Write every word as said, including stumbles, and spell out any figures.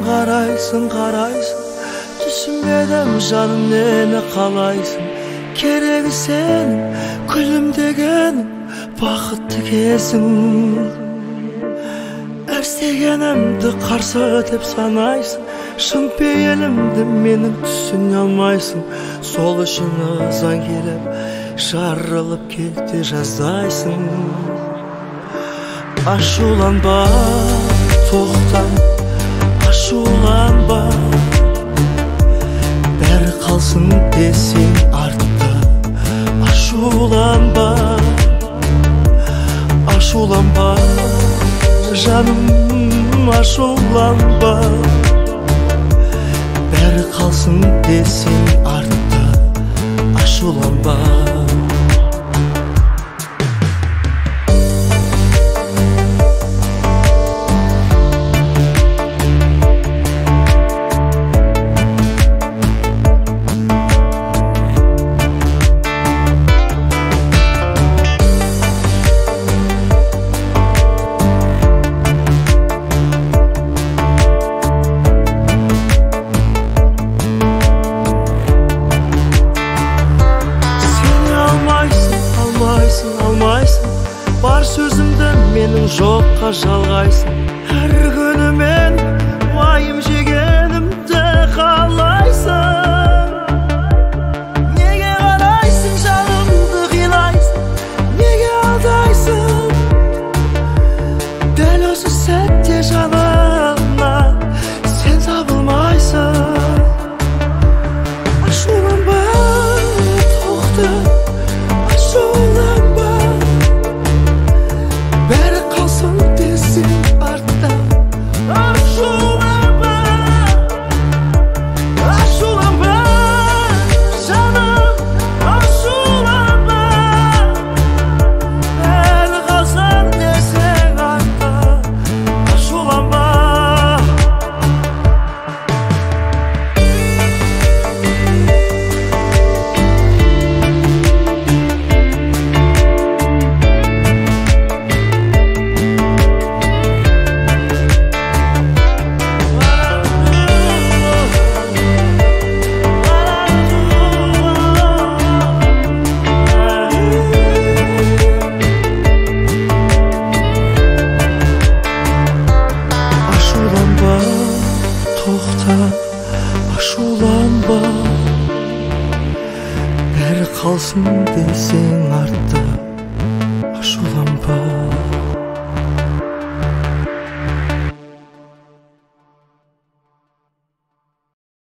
қарайсың, қарайсың, түсінбедім жаным нені қалайсың. Керегі сенің күлімдегенің, бақытты кезің. Әрстегенімді қарсы деп санайсың, шын пейілімді менің түсіне алмайсың. Сол үшін ызаң келіп, жарылып кетті жаздайсың. Ашуланба, тоқта, ашуланба, бәрі қалсын десең артта. Ашуланба, ашуланба, жаным, ашуланба, бәрі қалсын десең артта. Ашуланба. Бар сөзімді менің жоққа жалғайсың. Әр күні мен уайым жегенімді қалайсың. Неге қарайсың, жанымды қинайсың, неге алдайсың? Дәл осы сәтте жанымнан сен табылмайсың. Ашуланба, тоқта, ашуланба, бәрі қалсын десең артта. Ашуланба, ашуланба, жаным, ашуланба, бәрі қалсын десең артта. Ашуланба. Тоқта, ашуланба, бәрі қалсын десең артта.